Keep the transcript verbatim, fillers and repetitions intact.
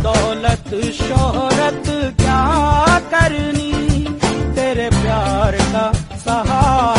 दौलत शोहरत क्या करनी, तेरे प्यार का सहारा